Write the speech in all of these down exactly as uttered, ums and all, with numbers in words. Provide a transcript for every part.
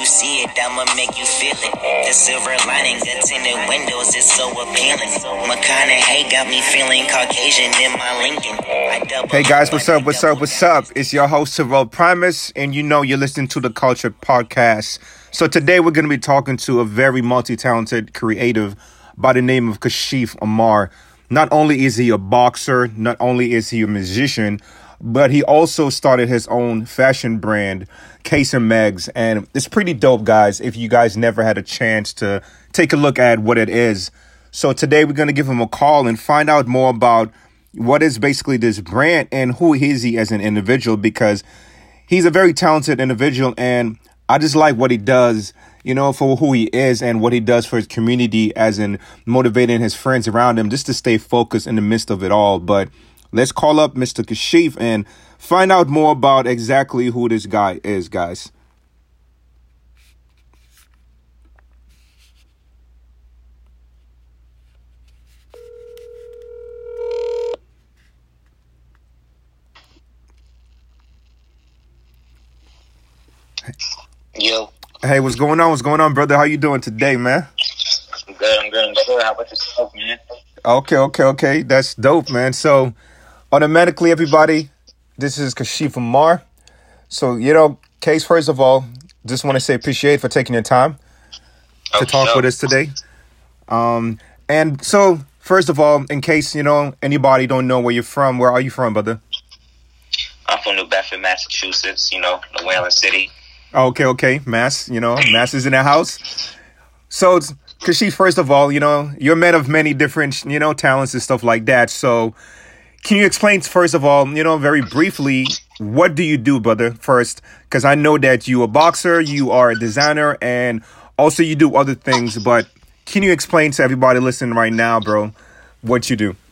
you see it, I'ma make you feel it. The silver lining, the tinted windows is so appealing. McConaughey got me feeling Caucasian in my Lincoln. Hey guys, what's up, what's up, what's up? It's your host, Terrell Primus, and you know you're listening to the Culture Podcast. So today we're going to be talking to a very multi-talented creative by the name of Kashif Amar. Not only is he a boxer, not only is he a musician, but he also started his own fashion brand, Case and Megs. And it's pretty dope, guys, if you guys never had a chance to take a look at what it is. So today we're going to give him a call and find out more about what is basically this brand and who is he as an individual, because he's a very talented individual and I just like what he does, you know, for who he is and what he does for his community, as in motivating his friends around him just to stay focused in the midst of it all. But let's call up Mister Kashif and find out more about exactly who this guy is, guys. Yo. Hey, what's going on? What's going on, brother? How you doing today, man? I'm good. I'm good. I'm good. How about yourself, man? Okay, okay, okay. That's dope, man. So, automatically, everybody, this is Kashif Amar. So, you know, Case, first of all, just want to say appreciate for taking your time to Oh, talk sure. with us today. Um, and so, first of all, in case, you know, anybody don't know where you're from, where are you from, brother? I'm from New Bedford, Massachusetts. You know, the Whalen City. Okay, okay. Mass, you know, Mass is in the house. So, Kashif, first of all, you know, you're a man of many different, you know, talents and stuff like that. So, can you explain, first of all, you know, very briefly, what do you do, brother, first? Because I know that you a boxer, you are a designer, and also you do other things. But can you explain to everybody listening right now, bro, what you do?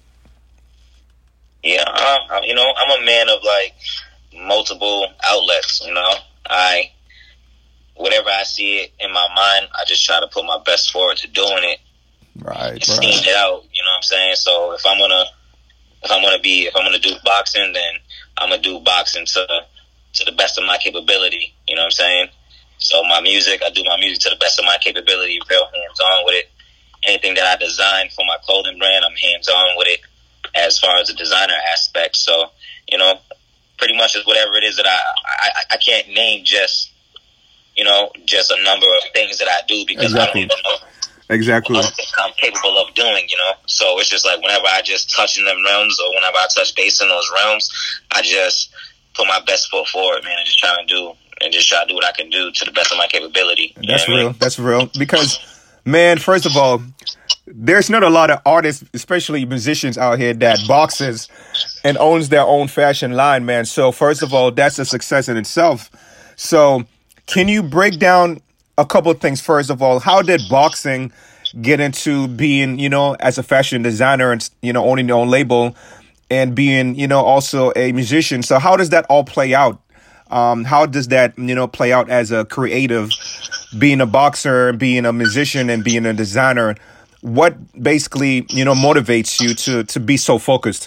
Yeah, uh, you know, I'm a man of like multiple outlets. You know, I whatever I see it in my mind, I just try to put my best forward to doing it, Right, and seeing right. it out. You know what I'm saying? So if I'm gonna if I'm gonna be if I'm gonna do boxing, then I'm gonna do boxing to to the best of my capability. You know what I'm saying? So my music, I do my music to the best of my capability, real hands on with it. Anything that I design for my clothing brand, I'm hands on with it as far as the designer aspect. So, you know, pretty much is whatever it is that I, I, I can't name just, you know, just a number of things that I do, because Exactly. I don't even know Exactly. what I'm capable of doing, you know. So it's just like whenever I just touch in them realms, or whenever I touch base in those realms, I just put my best foot forward, man, and just try to do and just try to do what I can do to the best of my capability. You That's know what I real. mean? That's real. Because, man, first of all, there's not a lot of artists, especially musicians out here, that boxes and owns their own fashion line, man. So, first of all, that's a success in itself. So, can you break down a couple of things? First of all, how did boxing get into being, you know, as a fashion designer and, you know, owning your own label and being, you know, also a musician? So, how does that all play out? Um, how does that, you know, play out as a creative, being a boxer, being a musician, and being a designer? What basically, you know, motivates you to, to be so focused?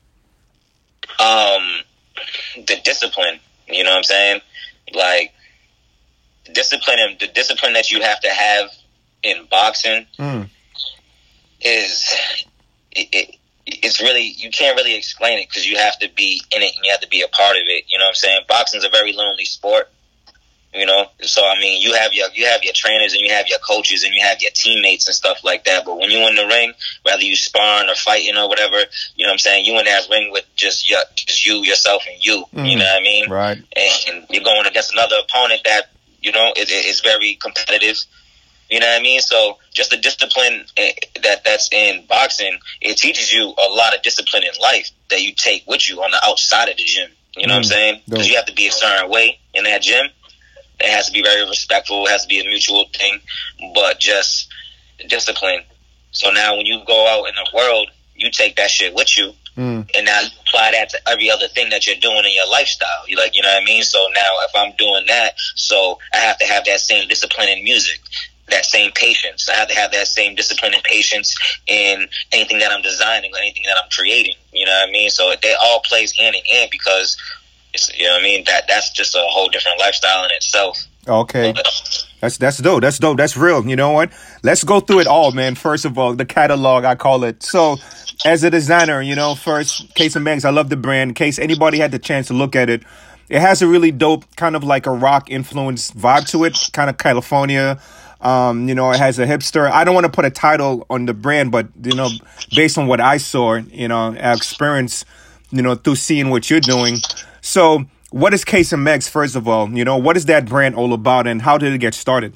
Um, the discipline, you know what I'm saying? Like, discipline, and the discipline that you have to have in boxing Mm. is, it, it, it's really, you can't really explain it, because you have to be in it and you have to be a part of it. You know what I'm saying? Boxing's a very lonely sport. You know, so I mean, you have your you have your trainers and you have your coaches and you have your teammates and stuff like that. But when you're in the ring, whether you sparring or fighting or whatever, you know what I'm saying, you in that ring with just your, just you, yourself, and you. Mm. You know what I mean? Right. And you're going against another opponent that, you know, is is very competitive. You know what I mean? So just the discipline that that's in boxing, it teaches you a lot of discipline in life that you take with you on the outside of the gym. You know Mm. what I'm saying? Because you have to be a certain way in that gym. It has to be very respectful. It has to be a mutual thing, but just discipline. So now when you go out in the world, you take that shit with you, Mm. and now you apply that to every other thing that you're doing in your lifestyle. You like, you know what I mean? So now if I'm doing that, so I have to have that same discipline in music, that same patience. I have to have that same discipline and patience in anything that I'm designing, or anything that I'm creating. You know what I mean? So they all plays hand in hand, because it's, you know what I mean? That that's just a whole different lifestyle in itself. Okay. That's that's dope. That's dope. That's real. You know what? Let's go through it all, man. First of all, the catalog, I call it. So, as a designer, you know, first, Case and Megs, I love the brand. In case anybody had the chance to look at it, it has a really dope, kind of like a rock influenced vibe to it, kind of California. Um, you know, it has a hipster. I don't want to put a title on the brand, but, you know, based on what I saw, you know, I experienced, you know, through seeing what you're doing. So, what is Case and Megs, first of all? You know, what is that brand all about, and how did it get started?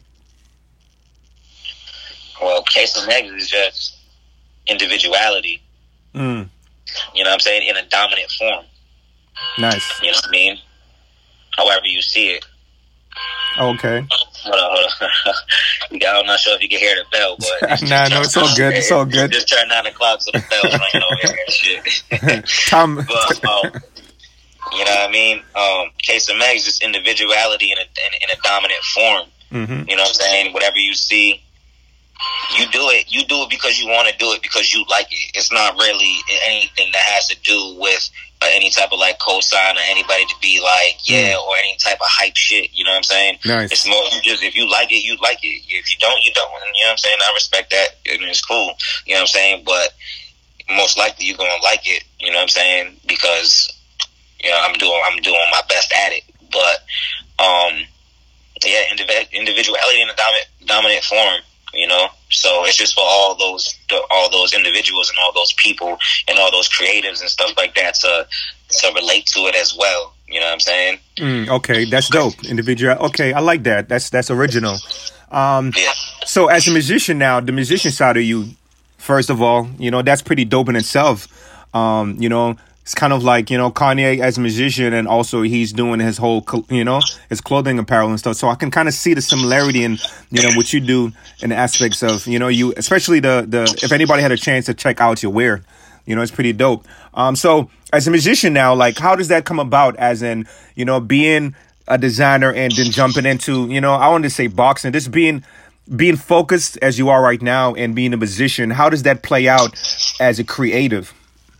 Well, Case and Megs is just individuality. Mm. You know what I'm saying? In a dominant form. Nice. You know what I mean? However you see it. Okay. Hold on, hold on. I'm not sure if you can hear the bell, but... nah, no, it's all good. It's all good. Just turn nine o'clock so the bell's ringing over here and shit. Tom... but, um, you know what I mean? Um, Case and Megs is individuality in a, in, in a dominant form. Mm-hmm. You know what I'm saying? Whatever you see, you do it. You do it because you want to do it, because you like it. It's not really anything that has to do with uh, any type of like cosign or anybody to be like, yeah, mm. or any type of hype shit. You know what I'm saying? Nice. It's more, you just, if you like it, you like it. If you don't, you don't. And you know what I'm saying? I respect that. And it's cool. You know what I'm saying? But most likely you're going to like it. You know what I'm saying? Because... You know, I'm doing I'm doing my best at it, but um, yeah, indiv- individuality in a dominant dominant form. You know, so it's just for all those all those individuals and all those people and all those creatives and stuff like that to to relate to it as well. You know what I'm saying? Mm, okay, that's dope. Individual. Okay, I like that. That's that's original. Um, yeah. So as a musician now, the musician side of you, first of all, you know, that's pretty dope in itself. Um, you know. It's kind of like, you know, Kanye as a musician, and also he's doing his whole, you know, his clothing apparel and stuff. So I can kind of see the similarity in, you know, what you do in the aspects of, you know, you, especially the, the, if anybody had a chance to check out your wear, you know, it's pretty dope. Um, so as a musician now, like, how does that come about, as in, you know, being a designer and then jumping into, you know, I want to say boxing, just being, being focused as you are right now and being a musician, how does that play out as a creative?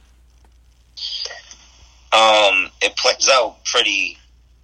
Um, it plays out pretty,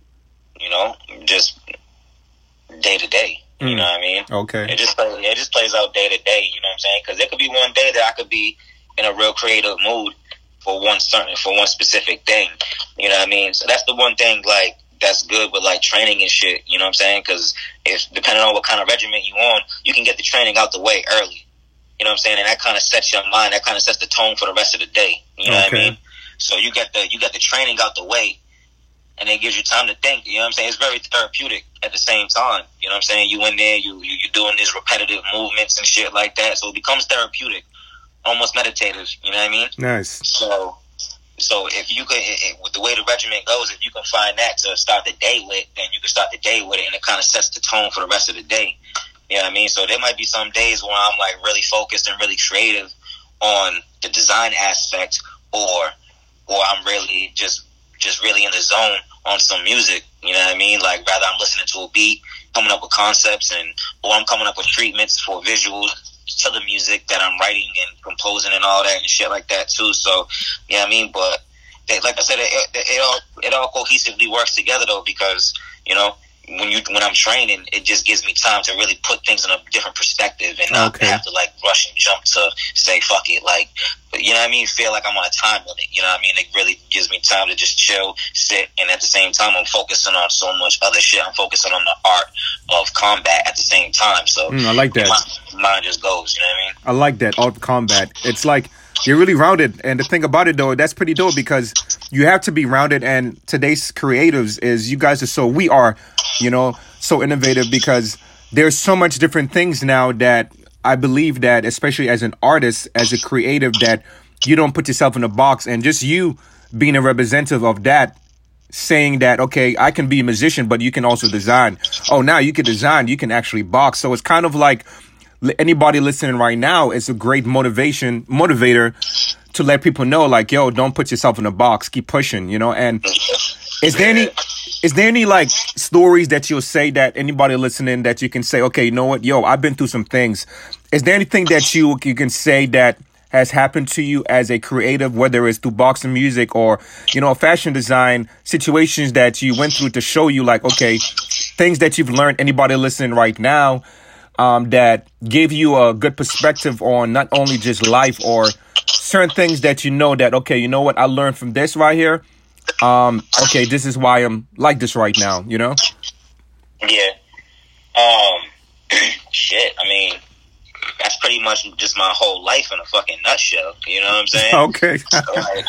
you know, just day to day. You mm. know what I mean? Okay. It just it just plays out day to day. You know what I'm saying? Because there could be one day that I could be in a real creative mood for one certain for one specific thing. You know what I mean? So that's the one thing like that's good with like training and shit. You know what I'm saying? Because if depending on what kind of regimen you on, you can get the training out the way early. You know what I'm saying? And that kind of sets your mind. That kind of sets the tone for the rest of the day. You know okay. what I mean? So you get the you get the training out the way, and it gives you time to think. You know what I'm saying? It's very therapeutic at the same time. You know what I'm saying? You in there, you, you you're doing these repetitive movements and shit like that. So it becomes therapeutic, almost meditative. You know what I mean? Nice. So so if you could, it, it, with the way the regimen goes, if you can find that to start the day with, then you can start the day with it, and it kind of sets the tone for the rest of the day. You know what I mean? So there might be some days where I'm like really focused and really creative on the design aspect, or or I'm really just just really in the zone on some music, you know what I mean? Like, rather I'm listening to a beat, coming up with concepts, and or I'm coming up with treatments for visuals to the music that I'm writing and composing and all that and shit like that too. So, you know what I mean? But they, like I said, it, it, it all it all cohesively works together though, because, you know, when you when I'm training, it just gives me time to really put things in a different perspective and not okay. have to like rush and jump to say fuck it, like, but you know what I mean? Feel like I'm on a time limit. You know what I mean? It really gives me time to just chill, sit, and at the same time, I'm focusing on so much other shit. I'm focusing on the art of combat at the same time. So mm, I like that. My mind just goes. You know what I mean? I like that art of combat. It's like you're really rounded, and the thing about it though, that's pretty dope because you have to be rounded. And today's creatives is you guys are so we are. You know, so innovative because there's so much different things now that I believe that, especially as an artist, as a creative, that you don't put yourself in a box, and just you being a representative of that, saying that, okay, I can be a musician, but you can also design. Oh, now you can design, you can actually box. So it's kind of like anybody listening right now, it's a great motivation, motivator to let people know, like, yo, don't put yourself in a box, keep pushing, you know. And is there any... Is there any, like, stories that you'll say that anybody listening that you can say, okay, you know what, yo, I've been through some things. Is there anything that you you can say that has happened to you as a creative, whether it's through boxing music or, you know, fashion design, situations that you went through to show you, like, okay, things that you've learned, anybody listening right now, um, that gave you a good perspective on not only just life or certain things that you know that, okay, you know what, I learned from this right here. Um, okay, this is why I'm like this right now, you know? Yeah. Um, shit, I mean, that's pretty much just my whole life in a fucking nutshell. You know what I'm saying? Okay. So, like,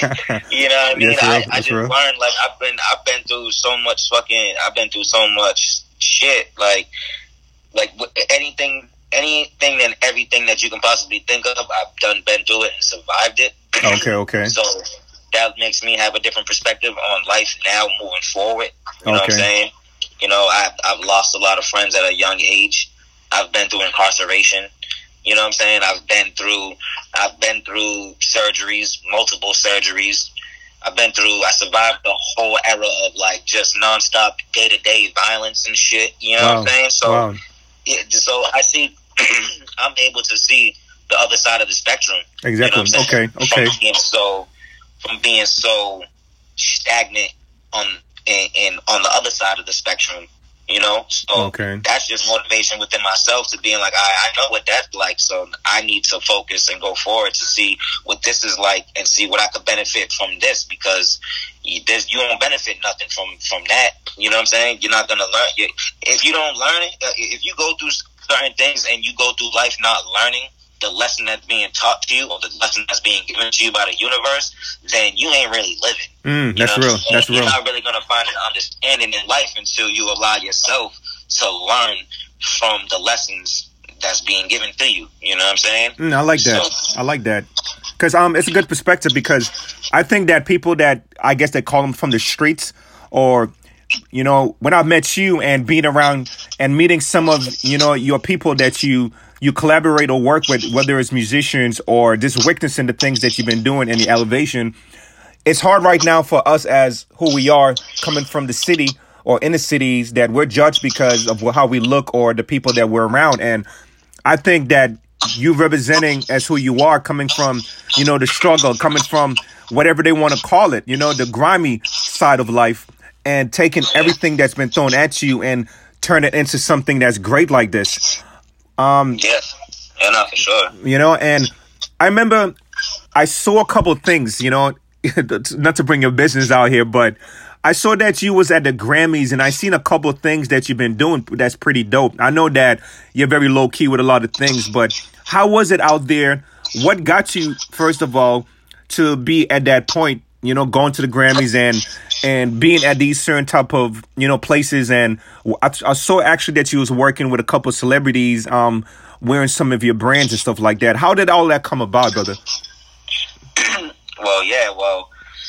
you know what I mean? Yes, I, real, I just real. learned, like, I've been, I've been through so much fucking, I've been through so much shit. Like, like anything, anything and everything that you can possibly think of, I've done, been through it and survived it. Okay, okay. So that makes me have a different perspective on life now moving forward. You know what I'm Okay. saying? You know, I've, I've lost a lot of friends at a young age. I've been through incarceration. You know what I'm saying? I've been through, I've been through surgeries, multiple surgeries. I've been through, I survived the whole era of like just nonstop day to day violence and shit. You know Wow. what I'm saying? So, Wow. yeah, so I see, I'm able to see the other side of the spectrum. Exactly. You know what I'm saying? Okay, okay. From being so, from being so stagnant on, in, in on the other side of the spectrum. You know, so Okay. that's just motivation within myself to being like, I, I know what that's like, so I need to focus and go forward to see what this is like and see what I could benefit from this, because you, there's, you don't benefit nothing from, from that. You know what I'm saying? You're not going to learn. You, if you don't learn it, uh, if you go through certain things and you go through life not learning the lesson that's being taught to you or the lesson that's being given to you by the universe, then you ain't really living. Mm, You that's know? real. That's You're real. not really going to find an understanding in life until you allow yourself to learn from the lessons that's being given to you. You know what I'm saying? Mm, I like that. So- I like that. Because um, it's a good perspective, because I think that people that, I guess they call them from the streets, or, you know, when I met you and being around and meeting some of, you know, your people that you you collaborate or work with, whether it's musicians or just witnessing the things that you've been doing in the elevation, it's hard right now for us as who we are coming from the city or in the cities that we're judged because of how we look or the people that we're around. And I think that you representing as who you are, coming from, you know, the struggle, coming from whatever they want to call it, you know, the grimy side of life, and taking everything that's been thrown at you and turn it into something that's great like this. Um, Yeah, yeah, no, for sure. you know, and I remember I saw a couple of things, you know, not to bring your business out here, but I saw that you was at the Grammys, and I seen a couple of things that you've been doing that's pretty dope. I know that you're very low key with a lot of things, but how was it out there? What got you, first of all, to be at that point, you know, going to the Grammys and and being at these certain type of, you know, places? And I, I saw actually that you was working with a couple of celebrities, um, wearing some of your brands and stuff like that. How did all that come about, brother? Well, yeah, well,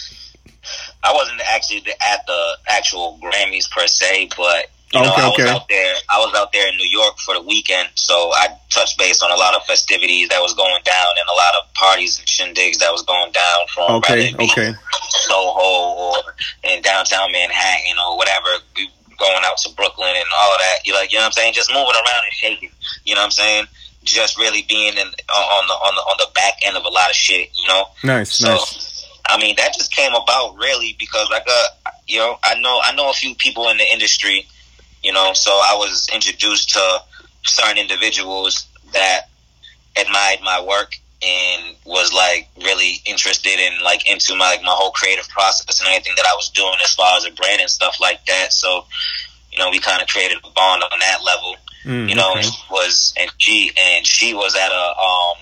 I wasn't actually at the actual Grammys per se, but you know, Okay, I was okay. out there. I was out there in New York for the weekend, so I touched base on a lot of festivities that was going down and a lot of parties and shindigs that was going down from Okay, whether it be okay. Soho or in downtown Manhattan or whatever, going out to Brooklyn and all of that. You like, you know what I'm saying? Just moving around and shaking. You know what I'm saying? Just really being in on the on the on the back end of a lot of shit. You know? Nice, So, nice. I mean, that just came about really because I got, you know, I know I know a few people in the industry, you know, so I was introduced to certain individuals that admired my work and was like really interested in like into my like my whole creative process and everything that I was doing as far as a brand and stuff like that. So, you know, we kind of created a bond on that level. Mm, you know, okay. was and she and she was at a um.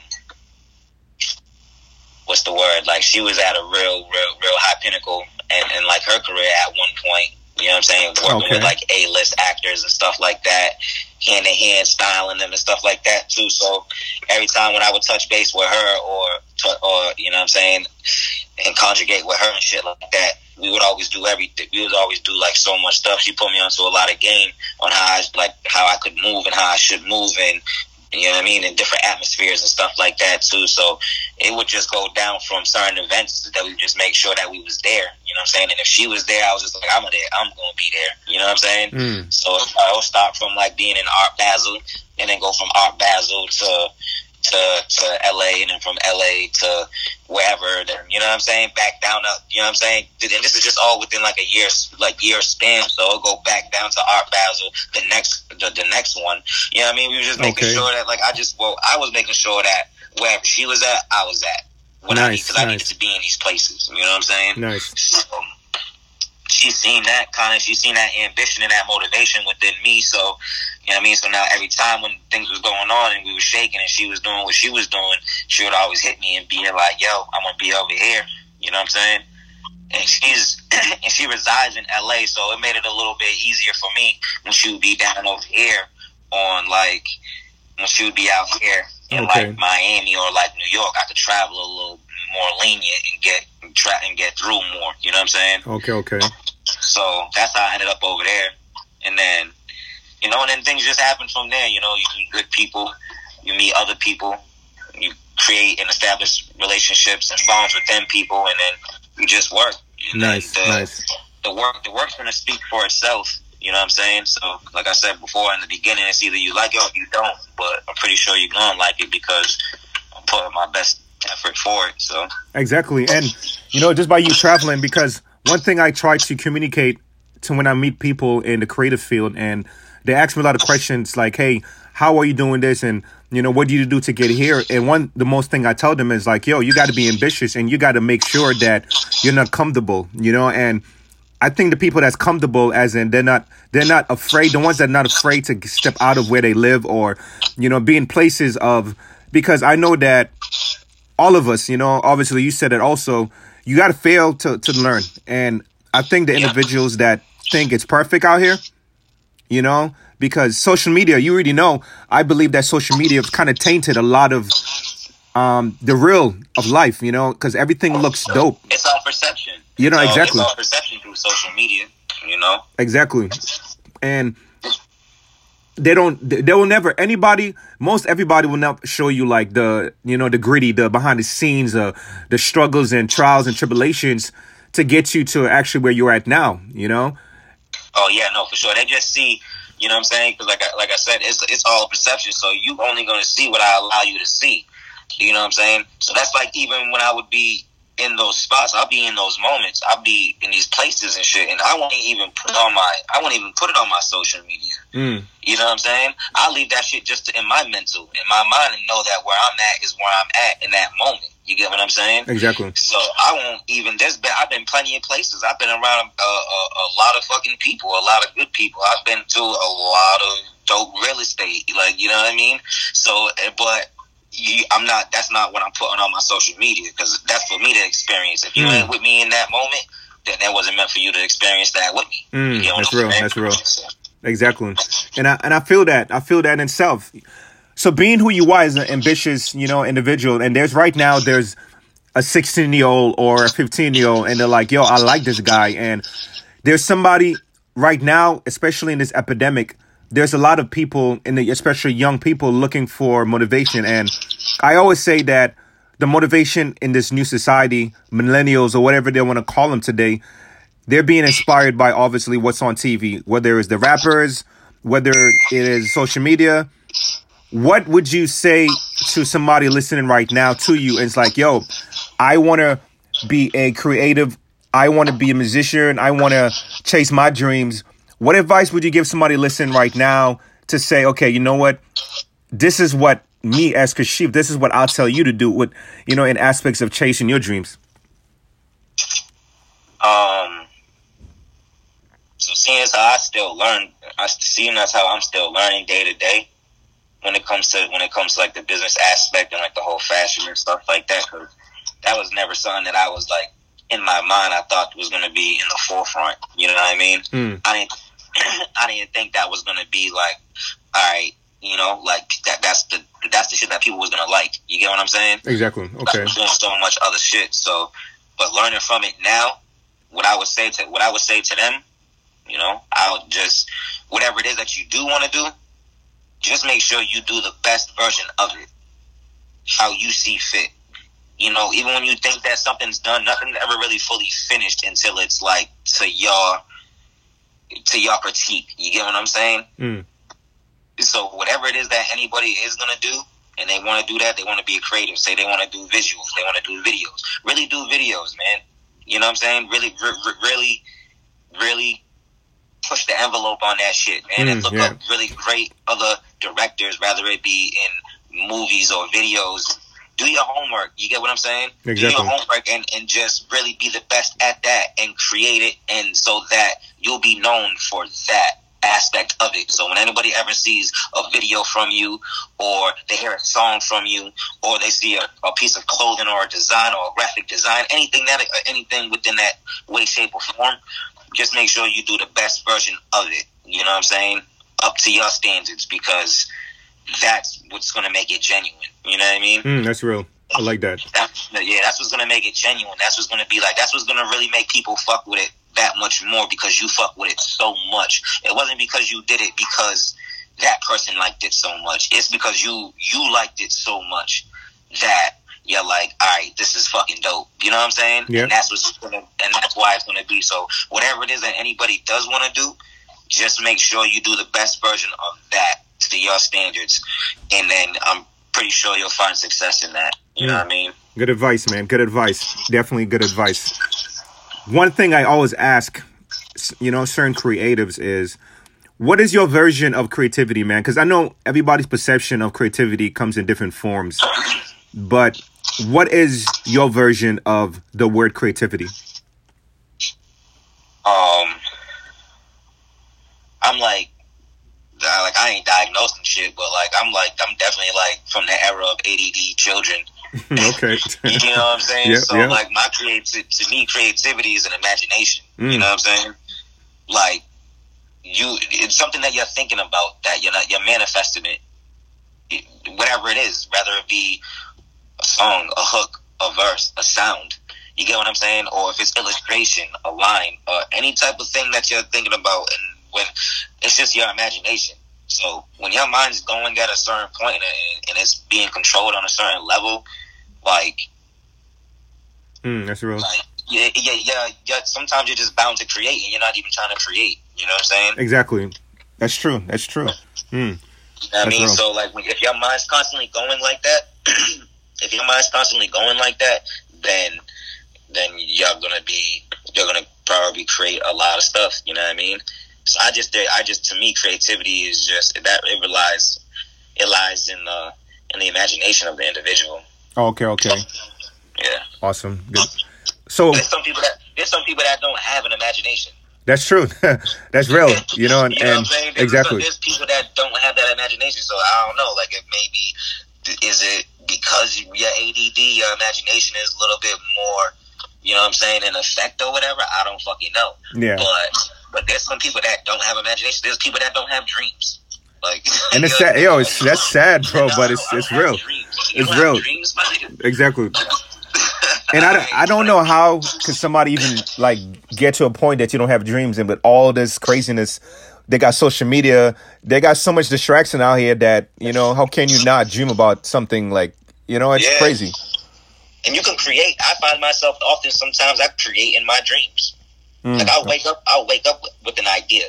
what's the word? Like she was at a real, real, real high pinnacle and, and like her career at one point, you know what I'm saying? Working Okay. with like A-list actors and stuff like that, hand in hand styling them and stuff like that too. So every time when I would touch base with her or, or, you know what I'm saying, and conjugate with her and shit like that, we would always do everything. We would always do like so much stuff. She put me onto a lot of game on how I, like how I could move and how I should move and, you know what I mean, in different atmospheres and stuff like that too. So it would just go down from certain events that we just make sure that we was there. You know what I'm saying? And if she was there, I was just like, I'm there. I'm going to be there. You know what I'm saying? Mm. So I will start from like being in Art Basel and then go from Art Basel to, to to L A, and then from L A to wherever, then, you know what I'm saying, back down to, you know what I'm saying, and this is just all within like a year, like year span, so it'll go back down to Art Basel, the next, the, the next one, you know what I mean, we were just making Okay. sure that, like, I just, well, I was making sure that wherever she was at, I was at, when I need, Nice, because I nice. needed to be in these places, you know what I'm saying, Nice. so, she's seen that kind of, she's seen that ambition and that motivation within me, so, you know what I mean, so now every time when things was going on and we were shaking and she was doing what she was doing, she would always hit me and be like, yo, I'm going to be over here, you know what I'm saying, and she's, and she resides in L A, so it made it a little bit easier for me when she would be down over here on, like, when she would be out here in, Okay. like, Miami or, like, New York, I could travel a little more lenient and get, try and get through more, you know what I'm saying? Okay, okay. So that's how I ended up over there. And then, you know, and then things just happen from there. You know, you meet good people, you meet other people, you create and establish relationships and bonds with them people, and then you just work. And Nice, the, nice. The work, the work's gonna speak for itself. You know what I'm saying? So, like I said before in the beginning, it's either you like it or you don't. But I'm pretty sure you're gonna like it because I'm putting my best effort for it. So Exactly. And, you know, just by you traveling, because one thing I try to communicate to when I meet people in the creative field, and they ask me a lot of questions like, hey, how are you doing this? And, you know, what do you do to get here? And one, the most thing I tell them is like, yo, you got to be ambitious and you got to make sure that you're not comfortable, you know? And I think the people that's comfortable, as in they're not, they're not afraid, the ones that are not afraid to step out of where they live or, you know, be in places of, because I know that all of us, you know, obviously you said it also, you got to fail to, to learn. And I think the individuals that think it's perfect out here, you know, because social media, you already know, I believe that social media has kind of tainted a lot of um, the real of life, you know, because everything looks dope. it's all perception. You know, So exactly. It's all perception through social media, you know? Exactly. And they don't, they they will never, anybody, most everybody will not show you like the, you know, the gritty, the behind the scenes, uh, the struggles and trials and tribulations to get you to actually where you're at now, you know? Oh, yeah, no, for sure. They just see, you know what I'm saying? Because like I, like I said, it's it's all perception. So you only going to see what I allow you to see. You know what I'm saying? So that's like even when I would be in those spots, I'll be in those moments. I'll be in these places and shit, and I won't even put it on my, I won't even put it on my social media. Mm. You know what I'm saying? I'll leave that shit just in my mental, in my mind, and know that where I'm at is where I'm at in that moment. You get what I'm saying? Exactly. So I won't even. There's been. I've been plenty of places. I've been around a, a, a lot of fucking people, a lot of good people. I've been to a lot of dope real estate. Like, you know what I mean? So, but you, I'm not. That's not what I'm putting on my social media, because that's for me to experience. If you Mm. ain't with me in that moment, then that wasn't meant for you to experience that with me. Mm, You get what that's I'm real. saying? That's real. So, Exactly. And I and I feel that. I feel that in self. So being who you are as an ambitious, you know, individual, and there's right now there's a sixteen year old or a fifteen year old, and they're like, yo, I like this guy. And there's somebody right now, especially in this epidemic, there's a lot of people, in the, especially young people, looking for motivation. And I always say that the motivation in this new society, millennials or whatever they want to call them today, they're being inspired by obviously what's on T V, whether it's the rappers, whether it is social media. What would you say to somebody listening right now to you? And it's like, yo, I want to be a creative. I want to be a musician. I want to chase my dreams. What advice would you give somebody listening right now to say, okay, you know what? This is what me as Kashif, this is what I'll tell you to do with, you know, in aspects of chasing your dreams. Um. So seeing as how I still learn, I seeing as how I'm still learning day to day when it comes to when it comes to like the business aspect and like the whole fashion and stuff like that. Cause that was never something that I was like in my mind. I thought was going to be in the forefront. You know what I mean? Mm. I didn't. I didn't think that was going to be like, all right, you know, like that. That's the that's the shit that people was going to like. You get what I'm saying? Exactly. Okay. I was doing so much other shit. So, but learning from it now, what I would say to what I would say to them, you know, I'll just whatever it is that you do want to do, just make sure you do the best version of it, how you see fit. You know, even when you think that something's done, nothing's ever really fully finished until it's like to your to your critique. You get what I'm saying? Mm. So whatever it is that anybody is gonna do, and they want to do that, they want to be a creative. Say they want to do visuals, they want to do videos. Really do videos, man. You know what I'm saying? Really, re- really, really push the envelope on that shit, man. Mm, and look yeah. up really great other directors, rather it be in movies or videos. Do your homework. You get what I'm saying? Exactly. Do your homework and, and just really be the best at that and create it, and so that you'll be known for that aspect of it. So when anybody ever sees a video from you, or they hear a song from you, or they see a, a piece of clothing or a design or a graphic design, anything that anything within that way, shape, or form, just make sure you do the best version of it. You know what I'm saying? Up to your standards, because that's what's going to make it genuine. You know what I mean? Mm, that's real. I like that. that. Yeah, that's what's going to make it genuine. That's what's going to be like. That's what's going to really make people fuck with it that much more, because you fuck with it so much. It wasn't because you did it because that person liked it so much. It's because you you liked it so much that you're like, all right, this is fucking dope. You know what I'm saying? Yeah. And that's what's gonna, and that's why it's gonna be. So whatever it is that anybody does want to do, just make sure you do the best version of that to your standards, and then I'm pretty sure you'll find success in that. You yeah. know what I mean? Good advice, man. Good advice. Definitely good advice. One thing I always ask, you know, certain creatives is, what is your version of creativity, man? Because I know everybody's perception of creativity comes in different forms, but what is your version of the word creativity? Um, I'm like, like I ain't diagnosed and shit, but like I'm like I'm definitely like from the era of A D D children. Okay. You know what I'm saying? Yep, so yep. like my creativity, to me, creativity is an imagination. Mm. You know what I'm saying? Like you, it's something that you're thinking about, that you're not, you're manifesting it. it. Whatever it is, whether it be a song, a hook, a verse, a sound. You get what I'm saying? Or if it's illustration, a line, or any type of thing that you're thinking about, and when it's just your imagination. So when your mind's going at a certain point and, and it's being controlled on a certain level, like, mm, that's real. Like, yeah, yeah, yeah, yeah. Sometimes you're just bound to create, and you're not even trying to create. You know what I'm saying? Exactly. That's true. That's true. Mm. You know what I mean? Real. So like, when, if your mind's constantly going like that, if your mind's constantly going like that, then then you're gonna be, you're gonna probably create a lot of stuff. You know what I mean? So I just, I just, to me, creativity is just that it relies, it lies in the in the imagination of the individual. Oh, okay, okay. Yeah. Awesome. Good. So there's some people that there's some people that don't have an imagination. That's true. That's real. You know, and, you know and there's, exactly. There's people that don't have that imagination. So I don't know. Like, it maybe, is it because your A D D, your imagination is a little bit more, you know what I'm saying, in effect or whatever? I don't fucking know. Yeah. But but there's some people that don't have imagination. There's people that don't have dreams. Like, and it's sad, yo, it's, that's sad, bro. No, but it's it's real. It's real. Dreams, exactly. And I, I don't know how could somebody even like get to a point that you don't have dreams, and with all this craziness, they got social media, they got so much distraction out here that, you know, how can you not dream about something like, you know, it's yeah. crazy. And you can create. I find myself often, sometimes I create in my dreams. Mm. Like I'll wake up, I'll wake up with, with an idea.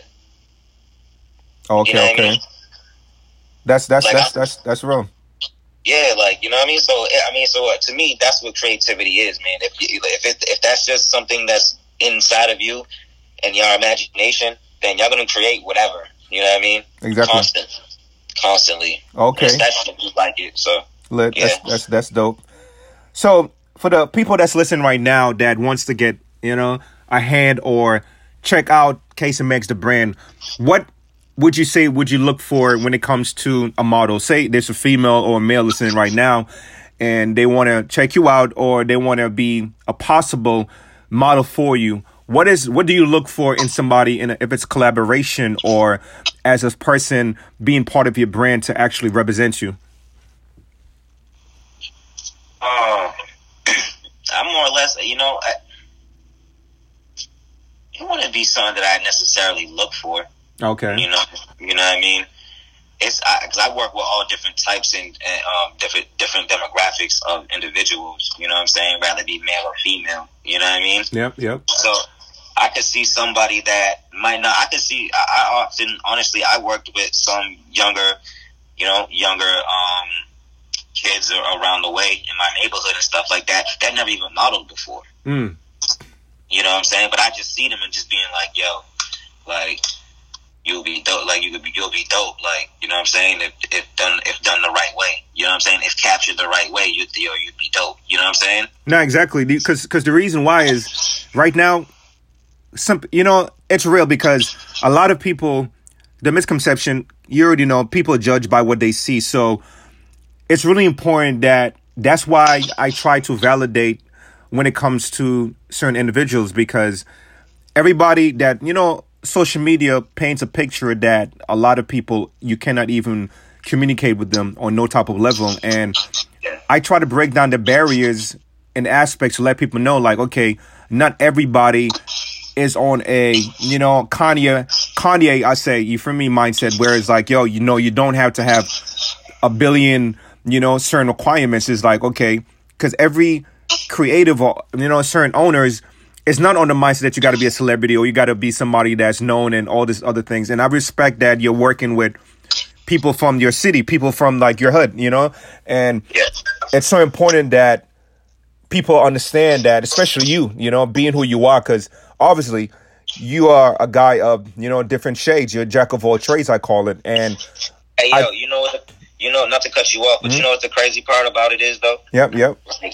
Okay, you know okay. I mean? That's that's like that's, I, that's that's real. Yeah, like, you know what I mean. So I mean, so uh, to me, that's what creativity is, man. If you, if it, if that's just something that's inside of you and your imagination, then you're gonna create whatever. You know what I mean? Exactly. Constant, constantly. Okay. Especially if you like it. So Lit. yeah. That's that's that's dope. So for the people that's listening right now that wants to get, you know, a hand or check out Case M X the brand, what would you say would you look for when it comes to a model? Say there's a female or a male listening right now and they want to check you out, or they want to be a possible model for you. What is what do you look for in somebody, in a, if it's collaboration or as a person being part of your brand to actually represent you? Uh, I'm more or less, you know, I, it wouldn't be something that I necessarily look for. Okay. You know, you know what I mean? It's because I, I work with all different types and, and um, different different demographics of individuals. You know what I'm saying? Rather be male or female. You know what I mean? Yep, yep. So I could see somebody that might not. I could see. I, I often, honestly, I worked with some younger, you know, younger um, kids are around the way in my neighborhood and stuff like that that never even modeled before. Mm. You know what I'm saying? But I just see them and just being like, yo, like, you'll be dope. Like, you could be, you'll be dope. Like, you know what I'm saying? If, if done, if done the right way, you know what I'm saying? If captured the right way, you, yo, you'd be dope. You know what I'm saying? No, exactly. Because, because the reason why is right now, some, you know, it's real because a lot of people, the misconception, you already know, people judge by what they see. So it's really important that that's why I try to validate when it comes to certain individuals, because everybody that, you know, social media paints a picture that a lot of people, you cannot even communicate with them on no type of level. And I try to break down the barriers and aspects to let people know, like, okay, not everybody is on a, you know, Kanye, Kanye, I say, you feel me, mindset, where it's like, yo, you know, you don't have to have a billion, you know, certain requirements. Is like, okay, because every creative, or, you know, certain owners, it's not on the mindset that you got to be a celebrity or you got to be somebody that's known and all this other things. And I respect that you're working with people from your city, people from like your hood, you know, and Yes. it's so important that people understand that, especially you, you know, being who you are, because obviously you are a guy of, you know, different shades. You're a jack of all trades, I call it. And Hey, yo, I- you know what? You know, not to cut you off, but Mhm. you know what the crazy part about it is, though? yep, yep. Like,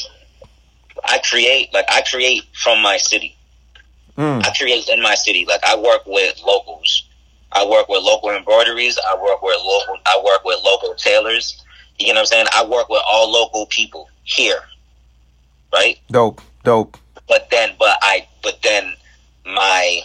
I create, like, I create from my city. Mm. I create in my city. Like, I work with locals. I work with local embroideries. I work with local. I work with local tailors. You know what I'm saying? I work with all local people here, right? Dope, dope. But then, but I, but then, my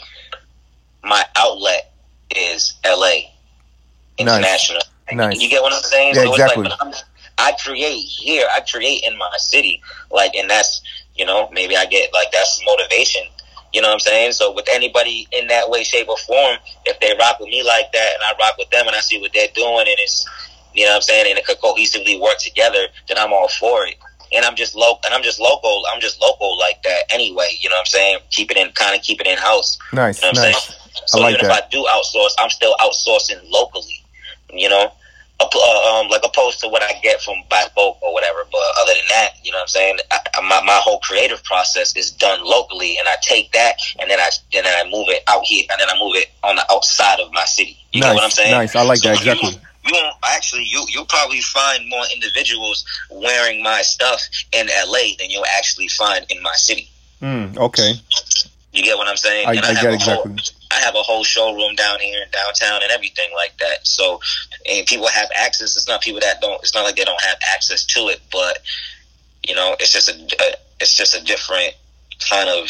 my outlet is L A international. Nice. You get what I'm saying? Yeah, so exactly. It's like, but I'm, I create here. I create in my city, like, and that's, you know, maybe I get like that's motivation. You know what I'm saying? So with anybody in that way, shape, or form, if they rock with me like that, and I rock with them, and I see what they're doing, and it's, you know what I'm saying, and it could cohesively work together, then I'm all for it. And I'm just local, and I'm just local. I'm just local like that anyway. You know what I'm saying? Keep it in, kind of keep it in house. Nice, You know what I'm nice. saying? So I like even that. if I do outsource, I'm still outsourcing locally. You know, App- uh, um, like opposed to what I get from by boat or whatever. But other than that, you know what I'm saying? I, I, my my whole creative process is done locally, and I take that and then I and then I move it out here, and then I move it on the outside of my city. You Nice, know what I'm saying? nice. I like So that, you- exactly. You won't actually you you'll probably find more individuals wearing my stuff in L A than you'll actually find in my city. Mm, okay. You get what I'm saying? I- And I have get a exactly. Whole, I have a whole showroom down here in downtown and everything like that. So, and people have access. It's not people that don't. It's not like they don't have access to it, but you know, it's just a, a it's just a different kind of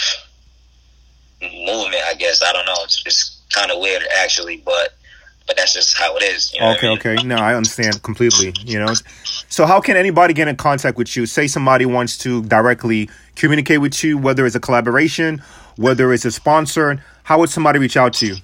movement, I guess. I don't know. It's it's kind of weird actually, but but that's just how it is. You know Okay, what I mean? okay. No, I understand completely, you know. So how can anybody get in contact with you? Say somebody wants to directly communicate with you, whether it's a collaboration, whether it's a sponsor. How would somebody reach out to you?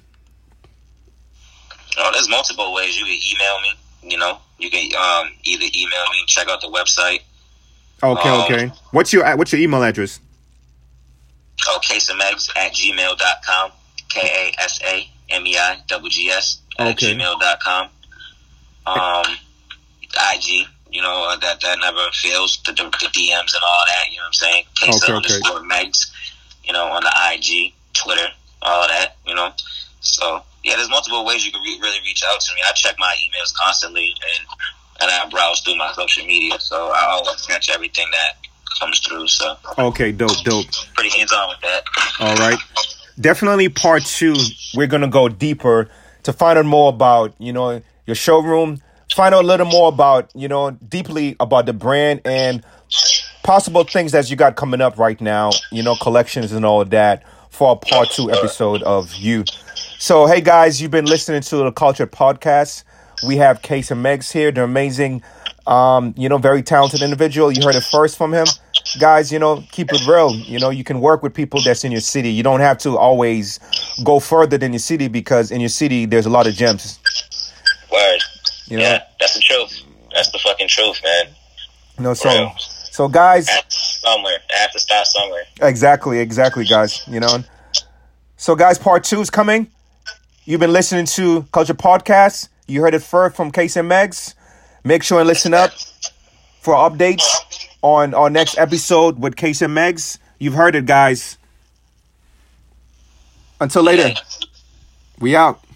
Oh, there's multiple ways. You can email me. You know, you can um, either email me, check out the website. Okay, Um, okay. What's your what's your email address? Oh, casemegs at gmail dot com. K A S A M E I G G S at Okay. gmail dot com. Um, I G, you know, uh, that, that never fails, the, the, the D Ms and all that, you know what I'm saying? Case Okay, okay. underscore Megs, you know, on the I G, Twitter, all that, you know. So, yeah, there's multiple ways you can re- really reach out to me. I check my emails constantly, and, and I browse through my social media, so I always catch everything that comes through, so Okay, dope, dope. pretty hands-on with that. All right. Definitely part two, we're going to go deeper to find out more about, you know, your showroom, find out a little more about, you know, deeply about the brand and possible things that you got coming up right now, you know, collections and all of that for a part two episode of you. So, hey guys, you've been listening to the Culture Podcast. We have Case and Megs here. They're amazing, um, you know, very talented individual. You heard it first from him. Guys, you know, keep it real. You know, you can work with people that's in your city. You don't have to always go further than your city because in your city, there's a lot of gems. Word. You know? Yeah, that's the truth. That's the fucking truth, man. You know, so, Real. so guys, I have to start somewhere. I have to start somewhere. exactly, exactly, guys, you know. So, guys, part two is coming. You've been listening to Culture Podcast. You heard it first from Case and Megs. Make sure and listen up. for updates on our next episode with Case and Megs. You've heard it, guys. Until later, we out.